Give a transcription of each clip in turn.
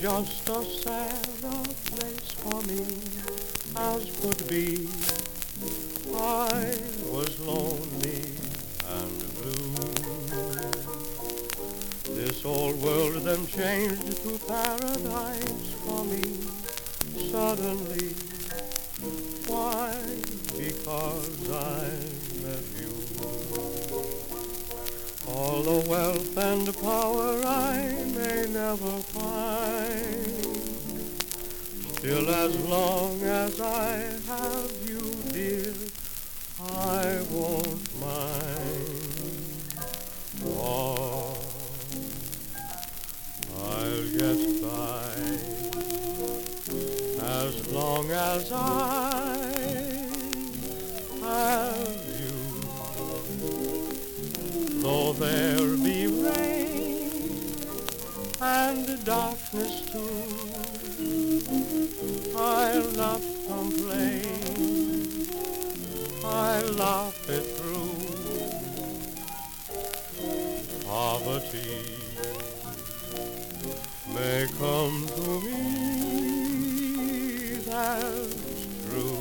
just as sad a place for me as could be. I was lonely and blue. This old world then changed to paradise for me suddenly. Why? Because I met you. All the wealth and power I may never find, still as long as I have you, dear, I won't mind. Oh, I'll get by as long as I have you. Though there be rain and darkness too, I'll not complain, I'll laugh it through. Poverty may come to me, that's true,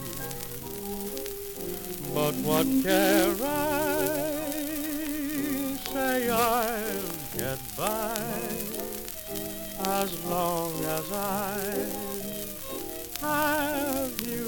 but what care I? Say I'll get by as long as I have you.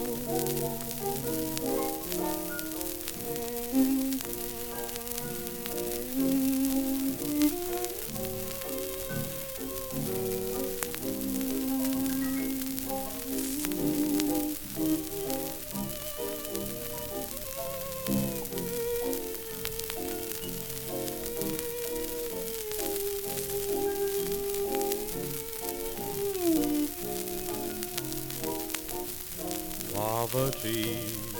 Poverty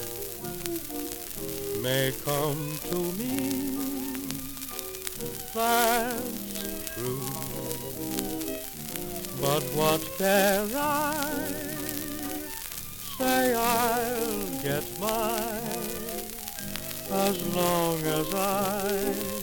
may come to me, that's true, but what care I? Say I'll get by as long as I